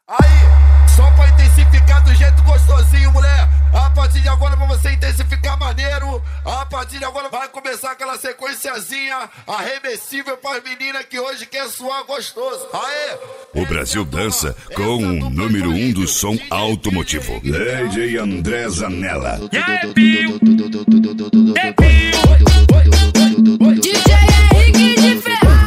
Aí, só pra intensificar do jeito gostosinho, mulher. A partir de agora, pra você intensificar maneiro, a partir de agora vai começar aquela sequenciazinha arremessível pras meninas que hoje quer suar gostoso. Aê! O Brasil dança com o número 1 do som automotivo, DJ André Zanella. E aí, Pio? É Pio? DJ Henrique de Ferraz.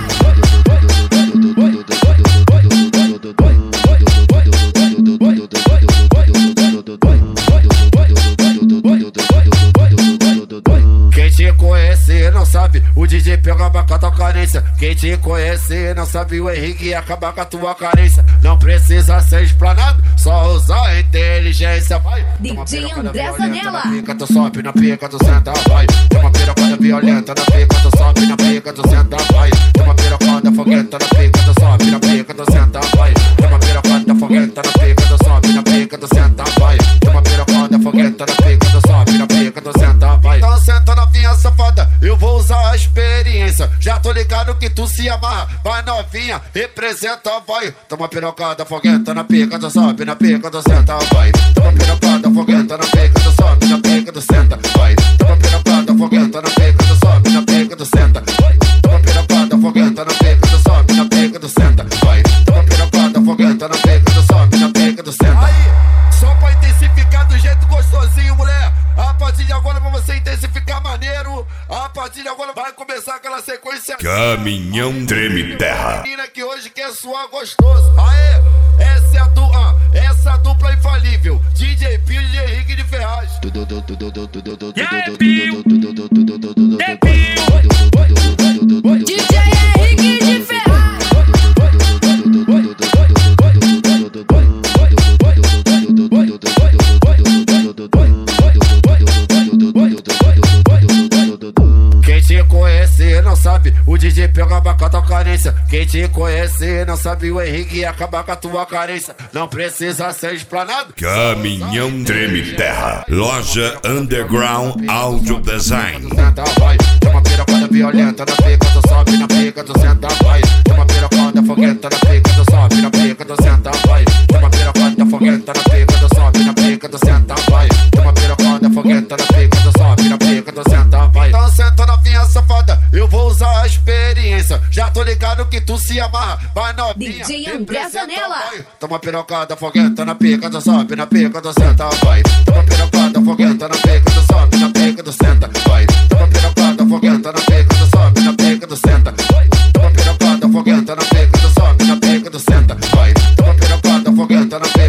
Quem te conhece não sabe, o DJ pega a tua carência. Quem te conhece não sabe, o Henrique ia acabar com a tua carência. Não precisa ser explanado, só usar a inteligência. Vai! DJ André Zanella. Na pica, tu sobe, na pica, tu senta, vai. Tem uma pirocada violenta, na pica, tu sobe, na pica, tu senta, vai. Tem uma pirocada foguenta, na pica, tu sobe, na pica, tu senta, vai. Tem uma pirocada foguenta, na pica, tu sobe, na pica, tu senta, vai. Tem uma pirocada foguenta, na pica, tu sobe, na pica, tu senta, vai. Então senta novinha safada, eu vou usar a experiência. Já tô ligado que tu se amarra, vai novinha, representa, vai. Toma pirocada foguenta, na pica, tu sobe, na pica, tu senta, vai. Toma pirocada foguenta, na pica, tu sobe, na pica, tu senta, vai. Toma pirocada foguenta, na pica, tu sobe, na pica, tu senta, vai. Toma pirocada foguenta, na pica, tu sobe, na pica, tu senta, vai. Toma pirocada foguenta, na pica, tu sobe, na pica, tu senta. Aí, só pra intensificar do jeito gostosinho, mulher. A partir de agora, pra você intensificar maneiro, a partir de agora vai começar aquela sequência. Caminhão Treme Terra. Menina que hoje quer suar gostoso. Aê, essa dupla infalível. DJ Pio e DJ Henrique de Ferraz. E aí, Pio? É Pio? DJ Henrique de Ferraz. Quem te conhece não sabe, o DJ pega com a tua carência. Quem te conhece não sabe, o Henrique ia acabar com a tua carência. Não precisa ser explanado. Caminhão Treme Terra. Loja Underground Audio Design. Senta, vai. Tem uma pirocada violenta, na pica, tu sobe, na pica, tu senta, vai. Tem uma pirocada foguenta, na pica, tu sobe, na pica, tu senta, vai. Tem uma pirocada foguenta, na pica, tu sobe, na pica, tu senta, vai. Tem uma pirocada foguenta, na pica, tu sobe, na pica, tu senta, vai. Então senta novinha safada, eu vou usar a experiência. Já tô ligado que tu se amarra, vai novinha. DJ André Zanella. Toma pirocada foguenta, na pica, tu sobe, na pica, tu senta, vai. Toma pirocada foguenta, na pica, tu sobe, na pica, tu senta, vai. Toma pirocada foguenta, na pica, tu sobe, na pica, tu senta, vai. Toma pirocada foguenta, na pica, tu sobe, na pica, tu senta, vai. Toma pirocada foguenta, na pica.